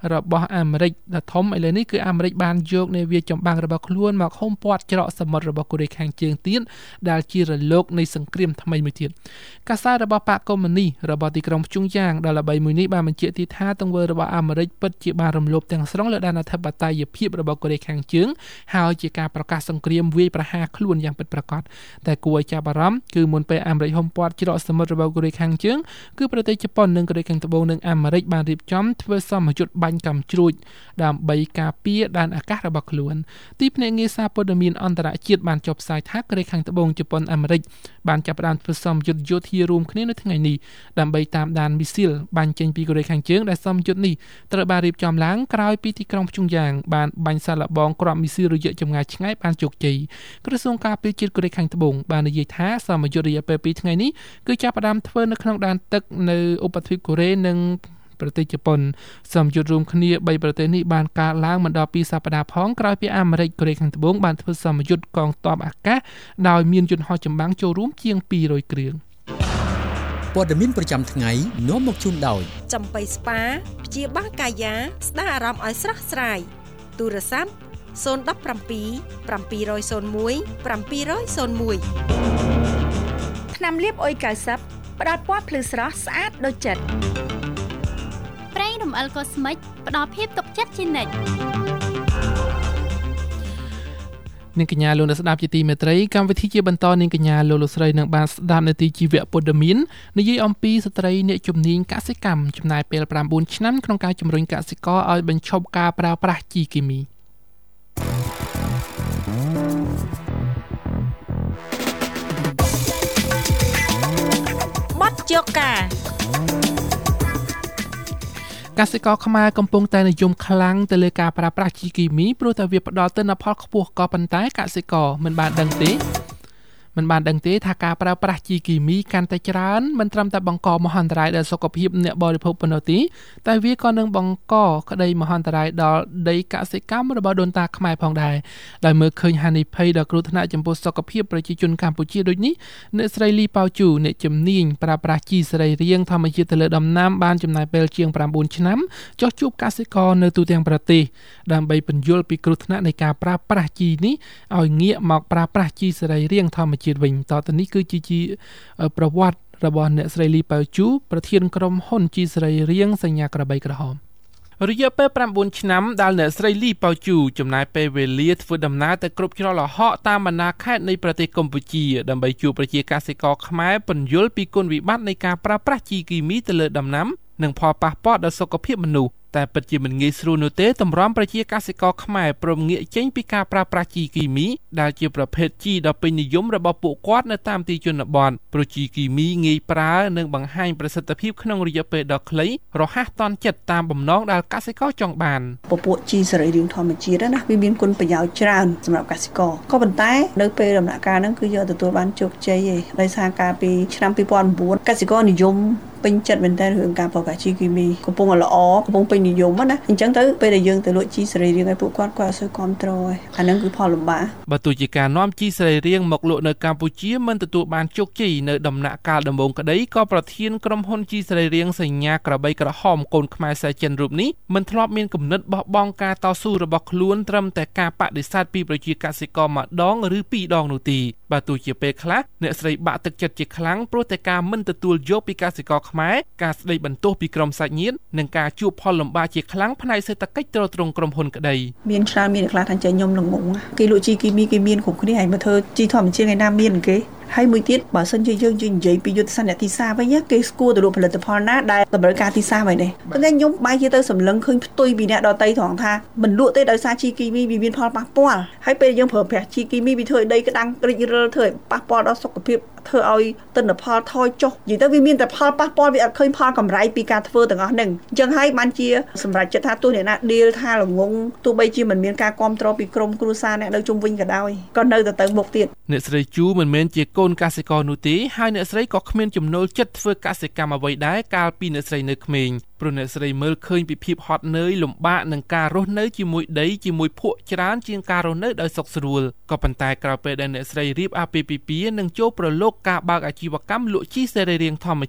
របស់អាមេរិកដ៏ធំឥឡូវនេះគឺអាមេរិកបានយកនាវាចម្បាំងរបស់ខ្លួនមកហុំព័ទ្ធច្រកសមុទ្ររបស់កូរ៉េខាងជើងទៀតដែលជារលកនៃសង្គ្រាមថ្មីមួយទៀតកាសែតរបស់បកកុម្មុយនីរបស់ទីក្រុងព្យុងយ៉ាងដល់ល្បីមួយនេះបានបញ្ជាក់ទីថាទង្វើរបស់អាមេរិកពិតជាបានរំលោភទាំងស្រុងលើដែនអធិបតេយ្យភាពរបស់កូរ៉េខាងជើងហើយជាការប្រកាសសង្គ្រាមវាយប្រហារខ្លួនយ៉ាងពិតប្រាកដតែគួរឲ្យចាប់អារម្មណ៍គឺមុនពេលអាមេរិកហុំព័ទ្ធច្រកសមុទ្ររបស់កូរ៉េខាងជើងគឺប្រទេសជប៉ុននិងកូរ៉េខាងត្បូងនិងអាមេរិកបានរៀបចំធ្វើសមយុទ្ធបាញ់កាំជ្រួចដើម្បីការពារដែនអាកាសរបស់ខ្លួនទីភ្នាក់ងារសារព័ត៌មានអន្តរជាតិបានចុះផ្សាយថាកូរ៉េខាងត្បូងជប៉ុនអាមេរិកបានចាប់ផ្ដើមធ្វើសមយុទ្ធយោធារួមគ្នានៅថ្ងៃនេះដើម្បីតាមដានមីស៊ីលបាញ់ចេញពីកូរ៉េខាងជើងដែលសមយុទ្ធនេះត្រូវបានរៀបចំឡើងក្រោយពីទីក្រុងព្យុងយ៉ាងបានបាញ់សាកល្បងគ្រាប់មីស៊ីលរយៈចម្ងាយឆ្ងាយបានជោគជ័យក្រសួងការពារជាតិកូរ៉េខាងត្បូងបាននិយាយថាសមយុទ្ធរយៈពេលពីរថ្ងៃនេះគឺចាប់ផ្ដើមធ្វើនៅក្នុងដែនទឹកនៅឧបទ្វីបកូរ៉េនិងប្រទេសជប៉ុនសមយុទ្ធរួមគ្នាបីប្រទេសនេះបានកើតឡើងមិនដល់ពីសប្តាហ៍ផងក្រោយពីអាមេរិកកូរ៉េខាងត្បូងបានធ្វើសមយុទ្ធកងទ័ពអាកាសដោយមានយន្តហោះចម្បាំងចូលរួមជាងពីររយគ្រឿងព័ត៌មានប្រចាំថ្ងៃនាំមកជូនដោយចំបៃស្ប៉ាព្យាបាលកាយាស្ដារអារម្មណ៍ឲ្យស្រស់ស្រាយទូរស័ព្ទศูนย์ หนึ่ง เจ็ด เจ็ด เจ็ด ศูนย์ ศูนย์ หนึ่ง เจ็ด ศูนย์ ศูนย์ หนึ่งថ្នាំលាបអុយកៅសិបផ្ដល់ពណ៌ភ្លឺស្រស់ស្អាតដូចចិត្តប្រេងរំអិលកូស្មិចផ្ដល់ភាពទុកចិត្តជានិច្ចនាងកញ្ញាលោកអ្នកស្ដាប់ជាទីមេត្រីកម្មវិធីជាបន្តនាងកញ្ញាលោកលោកស្រីនឹងបានស្ដាប់នាទីជីវៈព័ត៌មាននិយាយអំពីស្ត្រីអ្នកជំនាញកសិកម្មចំណាយពេលប្រាំបួនឆ្នាំក្នុងការជំរុញកសិករឲ្យបញ្ឈប់ការប្រើប្រាស់ជីគីមីបាត់ជកកាកសិករខ្មែរកំពុងតែនិយមខ្លាំងទៅលើការប្រើប្រាស់ជីគីមីព្រោះតែវាផ្ដល់ទិន្នផលខ្ពស់ក៏ប៉ុន្តែកសិករមិនបានដឹងទេមិនបានដឹងទេថាការប្រើប្រាស់ជីគីមីកាន់តែច្រើនមិនត្រឹមតែបង្កមហន្តរាយដល់សុខភាពអ្នកបរិភោគប៉ុណ្ណោះទេតែវាក៏នឹងបង្កក្តីមហន្តរាយដល់ដីកសិកម្មរបស់ដូនតាខ្មែរផងដែរដោយមើលឃើញហានិភ័យដល់គ្រោះថ្នាក់ចំពោះសុខភាពប្រជាជនកម្ពុជាដូចនេះអ្នកស្រីលីប៉ៅជូអ្នកជំនាញប្រើប្រាស់ជីសរីរាង្គធម្មជាតិទៅលើដំណាំបានចំណាយពេលជាងប្រាំបួនឆ្នាំចុះជួបកសិករនៅទូទាំងប្រទេសដើម្បីពន្យល់ពីគ្រោះថ្នាក់នៃការប្រើប្រាស់ជីនេះឲ្យងាកមកប្រើប្រាស់ជីសរីរាង្គធម្មជាតិវិញតទៅនេះគឺជាជីប្រវត្តិរបស់អ្នកស្រីលីប៉ៅជូប្រធានក្រុមហ៊ុនជីសរីរាង្គសញ្ញាក្របីក្រហមរយៈពេលប្រាំបួនឆ្នាំដែលអ្នកស្រីលីប៉ៅជូចំណាយពេលវេលាធ្វើដំណើរទៅគ្រប់ច្រកល្ហកតាមបណ្ដាខេត្តនៃប្រទេសកម្ពុជាដើម្បីជួបប្រជាកសិករខ្មែរពន្យល់ពីគុណវិបត្តិនៃការប្រើប្រាស់ជីគីមីទៅលើដំណាំនិងផលប៉ះពាល់ដល់សុខភាពមនុស្សតែពិតជាមិនងាយស្រួលនោះទេតម្រាំប្រជាកសិករខ្មែរព្រមងាកចេញពីការប្រើប្រាស់ជីគីមីដែលជាប្រភេទជីដ៏ពេញនិយមរបស់ពួកគាត់នៅតាមទីជនបទព្រោះជីគីមីងាយប្រើនិងបង្ហាញប្រសិទ្ធភាពក្នុងរយៈពេលដ៏ខ្លីរហ័សទាន់ចិត្តតាមបំណងដែលកសិករចង់បានពពួកជីសរីរាង្គធម្មជាតិណាវាមានគុណប្រយោជន៍ច្រើនសម្រាប់កសិករក៏ប៉ុន្តែនៅពេលដំណាក់កាលហ្នឹងគឺយកទទួលបានជោគជ័យឯងដោយសារកាលពីឆ្នាំពីរពាន់៩កសិករនិយមពេញចិត្តមែនតើរឿងការប្រើប្រាស់ជីគីមីកំពុងល្អកំពុងពេញនិយមណាអញ្ចឹងទៅពេលដែលយើងទៅលក់ជីសរីរាង្គឲ្យពួកគាត់គាត់អត់សូវគ្រប់គ្រងទេអាហ្នឹងគឺផលលំបាកបើទោះជាការនាំជីសរីរាង្គមកលក់នៅកម្ពុជាមិនទទួលបានជោគជ័យនៅដំណាក់កាលដំបូងក្តីក៏ប្រធានក្រុមហ៊ុនជីសរីរាង្គសញ្ញាក្របីក្រហមកូនខ្មែរសែចិនរូបនេះមិនធ្លាប់មានគំនិតបោះបង់ការតស៊ូរបស់ខ្លួនត្រឹមតែការបដិសេធពីប្រជាកសិករម្ដងឬពីរដងនោះទេបើទោះជាពេលខ្លះអ្នកស្រីបាក់ទឹកចិត្តជាខ្លាំងព្រោះតែការមិនទទួលយកពីកសិករខ្មែរការស្ដីបន្ទោសពីក្រុមសាច់ញាតិនិងការជួបផលលំបាកជាខ្លាំងផ្នែកសេដ្ឋកិច្ចទ្រទ្រង់ក្រុមហ៊ុនក្តីមានច្រើនមានខ្លះថាចេះខ្ញុំនឹងងងគេលក់ជីគីមីគេមានគ្រប់គ្នាហើយមកធ្វើជីធម្មជាតិឯណាមានគេហើយមួយទៀតបើសិនជាយើងនិយាយពីយុទ្ធសាស្ត្រអ្នកទីផ្សារវិញគេស្គាល់ទៅរកផលិតផលណាដែលតម្រូវការទីផ្សារវិញនេះប៉ុន្តែខ្ញុំបែរជាទៅសម្លឹងឃើញផ្ទុយពីអ្នកដទៃត្រង់ថាមិនលក់ទេដោយសារជីគីមីវាមានផលប៉ះពាល់ហើយពេលយើងប្រើប្រាស់ជីគីមីវាធ្វើឲ្យដីក្តាំងរិចរិលធ្វើឲ្យប៉ះពាល់ដល់សុខភាពធ្វើឲ្យទិន្នផលថយចុះនិយាយទៅវាមានតែផលប៉ះពាល់វាអត់ឃើញផលកម្រៃពីការធ្វើទាំងអស់ហ្នឹងអញ្ចឹងហើយបានជាសម្រាប់ចិត្តថាទោះអ្នកណា deal ថាល្ងងទោះបីជាមិនមានការគ្រប់គ្រងពីក្រុមគ្រួសារអ្នកនៅជុំវិញក៏ដោយក៏នៅតែទៅមុខទៀតអ្នកស្រីជូមិនមែនជាកូនកសិករនោះទេហើយអ្នកស្រីក៏គ្មានចំណូលចិត្តធ្វើកសិកម្មអ្វីដែរកាលពីអ្នកស្រីនៅក្មេងព្រោះអ្នកស្រីមើលឃើញពីភាពហត់នឿយលំបាកនឹងការរស់នៅជាមួយដីជាមួយភក់ច្រើនជាងការរស់នៅដោយសុខស្រួលក៏ប៉ុន្តែក្រោយពេលដែលអ្នកស្រីរៀបអាពាហ៍ពិពាហ៍និងចូលប្រឡូកការបើកអាជីវកម្មលក់ជីសរីរាង្គធម្មជាតិ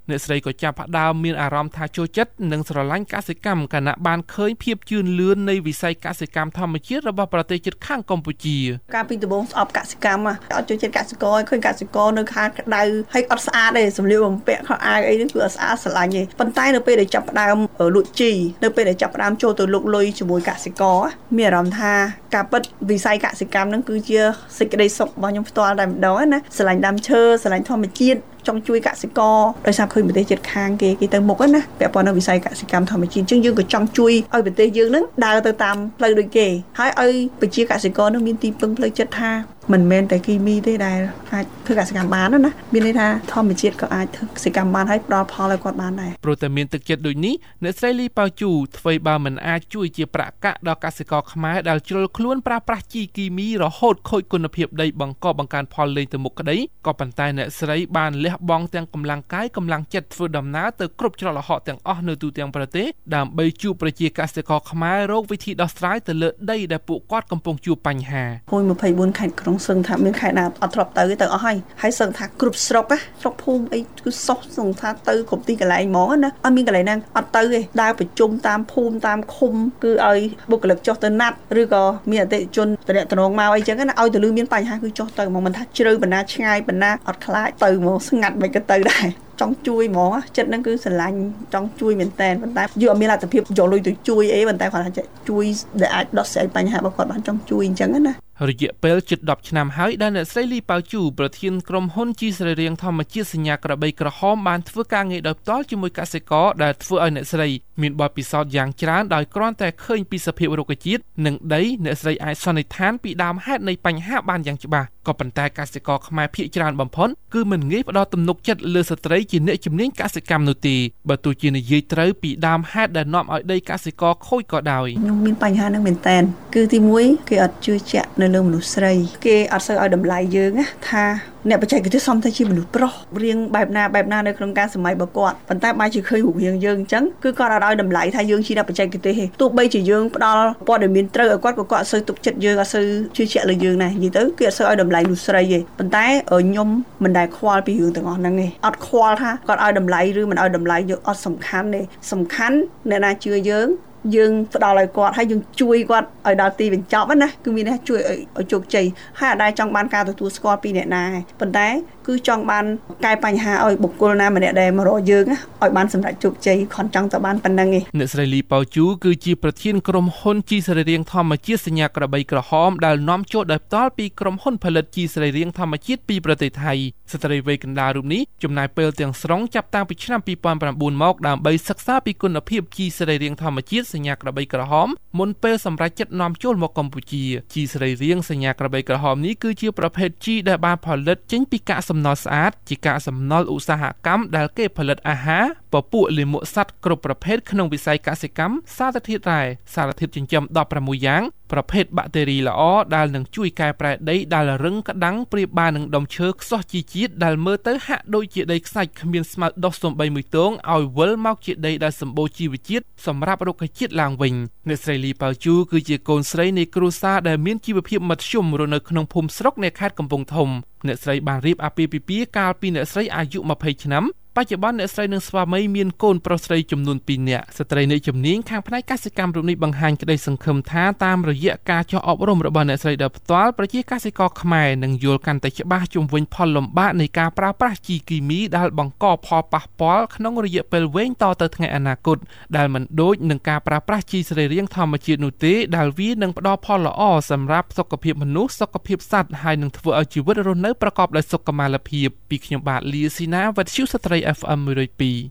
អ្នកស្រីក៏ចាប់ផ្ដើមមានអារម្មណ៍ថាចូលចិត្តនិងស្រឡាញ់កសិកម្មគណៈបានឃើញភាពជឿនលឿននៃវិស័យកសិកម្មធម្មជាតិរបស់ប្រទេសជិតខាងកម្ពុជាការពីដំបូងស្អប់កសិកម្មអត់ចូលចិត្តកសិករឃើញកសិករនៅខាងក្តៅហើយអត់ស្អាតទេសម្លៀកបំពាក់ខោអាវអីហ្នឹងគឺអត់ស្អាតស្រឡាញ់ទេប៉ុន្តែនៅពេលដែលចាប់ផ្ដើមលក់ជីនៅពេលដែលចាប់ផ្ដើមចូលទៅលុកលុយជាមួយកសិករមានអារម្មណ៍ថាការពិតវិស័យកសិកម្មហ្នឹងគឺជាសេចក្តីសុខរបស់ខ្ញុំផ្ទាល់តែម្ដងណាស្រឡាញ់ដើមឈើស្រឡាញ់ធម្មជាតិចង់ជួយកសិករដោយសារឃើញប្រទេសជិតខាងគេគេទៅមុខណាពាក់ព័ន្ធនឹងវិស័យកសិកម្មធម្មជាតិអញ្ចឹងយើងក៏ចង់ជួយឲ្យប្រទេសយើងហ្នឹងដើរទៅតាមផ្លូវដូចគេហើយឲ្យប្រជាកសិករនឹងមានទីពឹងផ្លូវចិត្តថាមិនមែនតែគីមីទេដែលអាចធ្វើកសិកម្មបានណាមានន័យថាធម្មជាតិក៏អាចធ្វើកសិកម្មបានហើយផ្ដល់ផលឲ្យគាត់បានដែរព្រោះតែមានទឹកចិត្តដូចនេះអ្នកស្រីលីប៉ៅជូធ្វើឲ្យបើមិនអាចជួយជាប្រាក់កាក់ដល់កសិករខ្មែរដែលជ្រុលខ្លួនប្រើប្រាស់ជីគីមីរហូតខូចគុណភាពដីបង្កបង្កើនផលលេងទៅមុខក្តីក៏ប៉ុន្តែអ្នកស្រីបានលះបង់ទាំងកម្លាំងកាយកម្លាំងចិត្តធ្វើដំណើរទៅគ្រប់ច្រកល្ហកទាំងអស់នៅទូទាំងប្រទេសដើម្បីជួបប្រជាកសិករខ្មែររកវិធីដោះស្រាយទៅលើដីដែលពួកគាត់កំពុងជួបបញ្ហាភូមិម្ភៃបួនខេត្តក្រុងសឹងថាមានខេត្តណាអត់ធ្លាប់ទៅទៅអស់ហើយហើយសឹងថាគ្រប់ស្រុកណាស្រុកភូមិអីគឺសោះសឹងថាទៅគ្រប់ទីកន្លែងហ្មងណាអត់មានកន្លែងណាអត់ទៅទេដើរប្រជុំតាមភូមិតាមឃុំគឺឲ្យបុគ្គលិកចុះទៅណាត់ឬក៏មានអតិថិជនតំណតំណងមកអីចឹងណាឲ្យទៅលឺមានបញ្ហាគឺចុះទៅហ្មងមិនថាជ្រៅបណ្ណាឆ្ងាយបណ្ណាអត់ខ្លាចទៅហ្មងស្ងាត់មិនក៏ទៅដែរចង់ជួយហ្មងចិត្តហ្នឹងគឺស្រឡាញ់ចង់ជួយមែនតើប៉ុន្តែយើងអត់មានលទ្ធភាពយកលុយទៅជួយអីប៉ុន្តែគាត់ថាជួយដែលអាចដោះស្រាយបញ្ហារបស់គាត់បានចង់ជួយអញ្ចឹងណារយៈពេលជិតដប់ឆ្នាំហើយដែលអ្នកស្រីលីប៉ៅជូប្រធានក្រុមហ៊ុនជីសរីរាង្គធម្មជាតិសញ្ញាក្របីក្រហមបានធ្វើការងារដោយផ្ទាល់ជាមួយកសិករដែលធ្វើឲ្យអ្នកស្រីមានបទពិសោធន៍យ៉ាងច្រើនដោយគ្រាន់តែឃើញពីសភាពរុក្ខជាតិនិងដីអ្នកស្រីអាចសន្និដ្ឋានពីដើមហេតុនៃបញ្ហាបានយ៉ាងច្បាស់ក៏ប៉ុន្តែកសិករខ្មែរភាគច្រើនបំផុតគឺមិនងាយផ្ដោតទំនុកចិត្តលើស្ត្រីជាអ្នកជំនាញកសិកម្មនោះទេបើទោះជានិយាយត្រូវពីដើមហេតុដែលនាំឲ្យដីកសិករខូចក៏ដោយខ្ញុំមានបញ្ហាហ្នឹងមែនតើគឺទីមួយគេអត់ជឿជាក់នៅលើមនុស្សស្រីគេអត់សូវឲ្យតម្លៃយើងណាថាអ្នកបច្ចេកទេសសំតែជាមនុស្សប្រុសរៀងបែបណាបែបណានៅក្នុងការសម័យរបស់គាត់ប៉ុន្តែបើជាឃើញរូបរាងយើងអញ្ចឹងគឺគាត់អត់ឲ្យតម្លៃថាយើងជាអ្នកបច្ចេកទេសទេទោះបីជាយើងផ្ដល់ព័ត៌មានត្រូវឲ្យគាត់ក៏គាត់អត់សូវទុកចិត្តយើងអត់សូវជឿជាក់លើយើងដែរនិយាយទៅគេអត់សូវឲ្យតម្លៃមនុស្សស្រីទេប៉ុន្តែខ្ញុំមិនដែលខ្វល់ពីរឿងទាំងអស់ហ្នឹងទេអត់ខ្វល់ថាគាត់ឲ្យតម្លៃឬមិនឲ្យតម្លៃយើងអត់សំខាន់ទេសំខាន់អ្នកណាជឿយើងយើងផ្ដល់ឲ្យគាត់ហើយយើងជួយគាត់ឲ្យដល់ទីបញ្ចប់ណាគឺមានន័យថាជួយឲ្យជោគជ័យហើយអត់ដែលចង់បានការទទួលស្គាល់ពីអ្នកណាប៉ុន្តែគឺចង់បានកែបញ្ហាឲ្យបុគ្គលណាម្នាក់ដែលមករកយើងឲ្យបានសម្រេចជោគជ័យគ្រាន់ចង់តែបានប៉ុណ្្នឹងឯងអ្នកស្រីលីប៉ៅជូគឺជាប្រធានក្រុមហ៊ុនជីសរីរាង្គធម្មជាតិសញ្ញាក្របីក្រហមដែលនាំចូលដោយផ្ទាល់ពីក្រុមហ៊ុនផលិតជីសរីរាង្គធម្មជាតិពីប្រទេសថៃស្ត្រីវ័យកណ្ដាលរូបនេះចំណាយពេលទាំងស្រុងចាប់តាំងពីឆ្នាំពីរពាន់ប្រាំបួនមកដើម្បីសិក្សាពីគុណភាពជីសរីរាង្គធម្មជាតិសញ្ញាក្របីក្រហមមុនពេលសម្រេចចិត្តនាំចូលមកកម្ពុជាជីសរីរាង្គសញ្ញាក្របីក្រហមនេះគឺជាប្រភេទជីដែលបានផលិតចេញពីកាកសំណល់ស្អាតជាកាកសំណល់ឧស្សាហកម្មដែលគេផលិតអាហារពពួកលាមកសត្វគ្រប់ប្រភេទក្នុងវិស័យកសិកម្មសារធាតុរ៉ែសារធាតុចិញ្ចឹមដប់ប្រាំមួយយ៉ាងប្រភេទបាក់តេរីល្អដែលនឹងជួយកែប្រែដីដែលរឹងក្តាំងប្រៀបបាននឹងដុំឈើខ្សោះជីជាតិដែលមើលទៅហាក់ដូចជាដីខ្សាច់គ្មានស្មៅដុះសំបីមួយទងឲ្យវិលមកជាដីដែលសម្បូរជីវជាតិសម្រាប់រុក្ខជាតិឡើងវិញអ្នកស្រីលីប៉ៅជូគឺជាកូនស្រីនៃគ្រួសារដែលមានជីវភាពមធ្យមរស់នៅក្នុងភូមិស្រុកនៃខេត្តកំពង់ធំអ្នកស្រីបានរៀបអាពាហ៍ពិពាហ៍កាលពីអ្នកស្រីអាយុម្ភៃឆ្នាំបច្ចុប្បន្នអ្នកស្រីនិងស្វាមីមានកូនប្រុសស្រីចំនួនពីរនាក់ស្ត្រីនៃជំនាញខាងផ្នែកកសិកម្មរូបនេះបង្ហាញក្តីសង្ឃឹមថាតាមរយៈការចុះអប់រំរបស់អ្នកស្រីដោយផ្ទាល់ប្រជាកសិករខ្មែរនឹងយល់កាន់តែច្បាស់ជុំវិញផលលំបាកនៃការប្រើប្រាស់ជីគីមីដែលបង្កផលប៉ះពាល់ក្នុងរយៈពេលវែងតទៅថ្ងៃអនាគតដែលមិនដូចនឹងការប្រើប្រាស់ជីសរីរាង្គធម្មជាតិនោះទេដែលវានឹងផ្ដល់ផលល្អសម្រាប់សុខភាពមនុស្សសុខភាពសត្វហើយនឹងធ្វើឲ្យជីវិតរស់នៅប្រកបដោយសុខុមាលភាពពីខ្ញុំបាទលីស៊ីណាវັດឈូស្ត្រី เอฟ เอ็ม មួយរយពីរ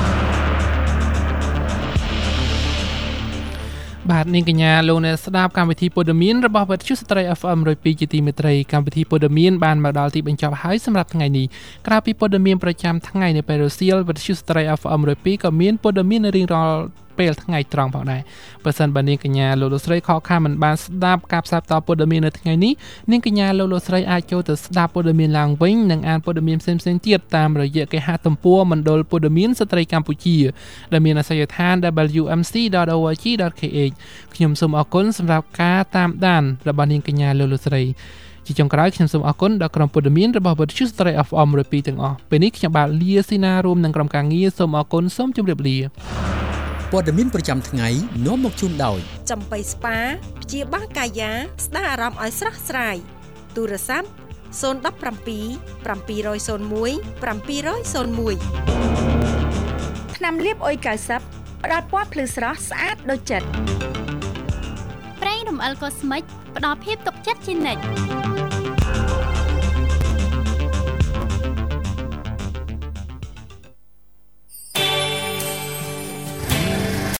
បាទនាងកញ្ញាលោកអ្នកស្ដាប់កម្មវិធីព័ត៌មានរបស់វិទ្យុស្ត្រី เอฟ เอ็ม មួយរយពីរជាទីមេត្រីកម្មវិធីព័ត៌មានបានមកដល់ទីបញ្ចប់ហើយសម្រាប់ថ្ងៃនេះក្រៅពីព័ត៌មានប្រចាំថ្ងៃនៅពេលរសៀលវិទ្យុស្ត្រី เอฟ เอ็ม មួយរយពីរក៏មានព័ត៌មានរៀងរាល់ពេលថ្ងៃត្រង់ផងដែរបើសិនបើនាងកញ្ញាលោកលោកស្រីខកខានមិនបានស្ដាប់ការផ្សាយបន្តព័ត៌មាននៅថ្ងៃនេះនាងកញ្ញាលោកលោកស្រីអាចចូលទៅស្ដាប់ព័ត៌មានឡើងវិញនិងអានព័ត៌មានផ្សេងៗទៀតតាមរយៈគេហទំព័រមណ្ឌលព័ត៌មានស្ត្រីកម្ពុជាដែលមានអាសយដ្ឋាន ดับเบิลยู เอ็ม ซี ดอท โอ อาร์ จี ดอท เค เอช ខ្ញុំសូមអរគុណសម្រាប់ការតាមដានរបស់នាងកញ្ញាលោកលោកស្រីជាចុងក្រោយខ្ញុំសូមអរគុណដល់ក្រុមព័ត៌មានរបស់វិទ្យុស្ត្រី អេហ្វ em មួយពីរទាំងអស់ពេលនេះខ្ញុំបាទលាស៊ីណារួមនឹងក្រុមការងារសូមអរគុណសូមជម្រាបលាព័ត៌មានប្រចាំថ្ងៃនាំមកជូនដោយចំបៃស្ប៉ាព្យាបាលកាយាស្ដារអារម្មណ៍ឲ្យស្រស់ស្រាយទូរស័ព្ទศูนย์ หนึ่ง เจ็ด เจ็ด เจ็ด ศูนย์ หนึ่ง เจ็ด ศูนย์ หนึ่งថ្នាំលាបអុយកៅសិបផ្ដល់ពណ៌ភ្លឺស្រស់ស្អាតដូចចិត្តប្រេងរំអិលកូស្មិកផ្ដល់ភាពទុកចិត្តជានិច្ច